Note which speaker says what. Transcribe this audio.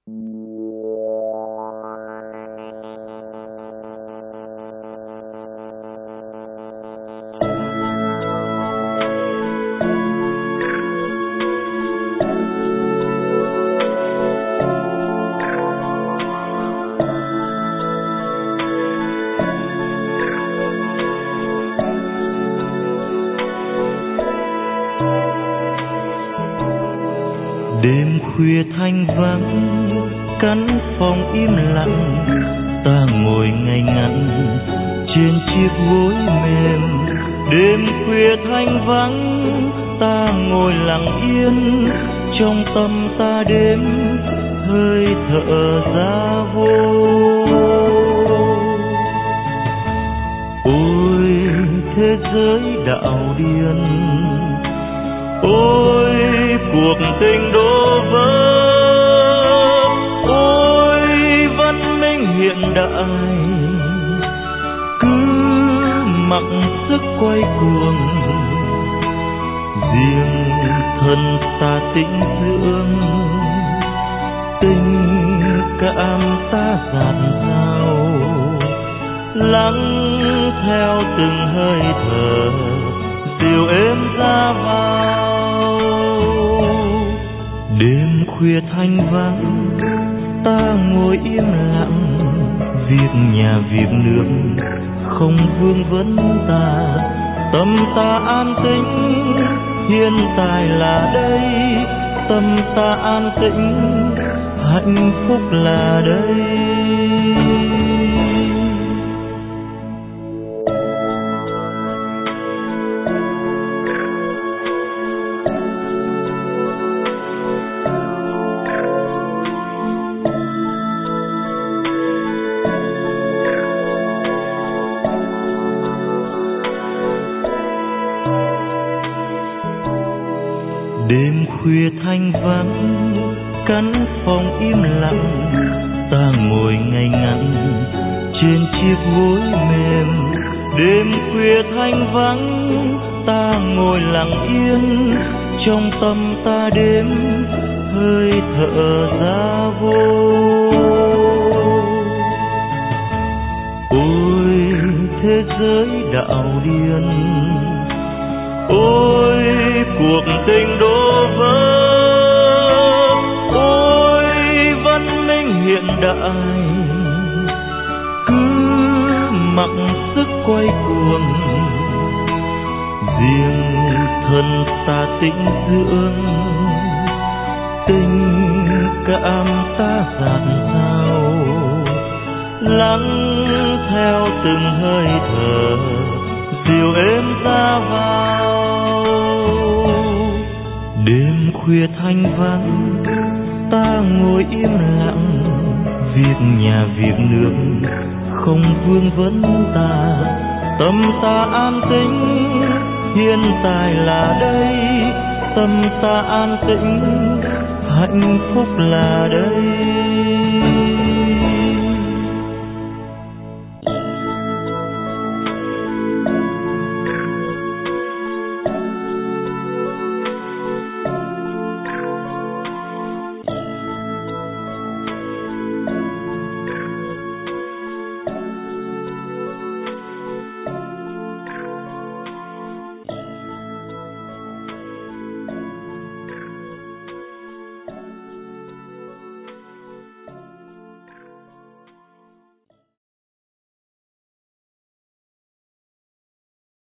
Speaker 1: Đêm khuya thanh vắng, căn phòng im lặng, ta ngồi ngay ngắn trên chiếc gối mềm. Đêm khuya thanh vắng, ta ngồi lặng yên, trong tâm ta đếm hơi thở ra vô. Ôi thế giới đạo điên, ôi cuộc tình đổ vỡ, ôi văn minh hiện đại cứ mặc sức quay cuồng. Riêng thân ta tĩnh dưỡng, tình cảm ta dạt dào, lắng theo từng hơi thở dịu êm ra vào. Đêm khuya thanh vắng, ta ngồi im lặng, việc nhà việc nước không vương vấn ta. Tâm ta an tĩnh, hiện tại là đây, tâm ta an tĩnh, hạnh phúc là đây. Đêm khuya thanh vắng, căn phòng im lặng, ta ngồi ngay ngắn trên chiếc gối mềm. Đêm khuya thanh vắng, ta ngồi lặng yên, trong tâm ta đếm hơi thở ra vô. Ôi thế giới đạo điên, ôi cuộc tình đổ vỡ, ôi văn minh hiện đại cứ mặc sức quay cuồng. Riêng thân ta tĩnh dưỡng, tình cảm ta dạt dào, lắng theo từng hơi thở dịu êm ra vào. Đêm khuya thanh vắng, ta ngồi im lặng, việc nhà việc nước không vương vấn ta. Tâm ta an tĩnh, hiện tại là đây, tâm ta an tĩnh, hạnh phúc là đây.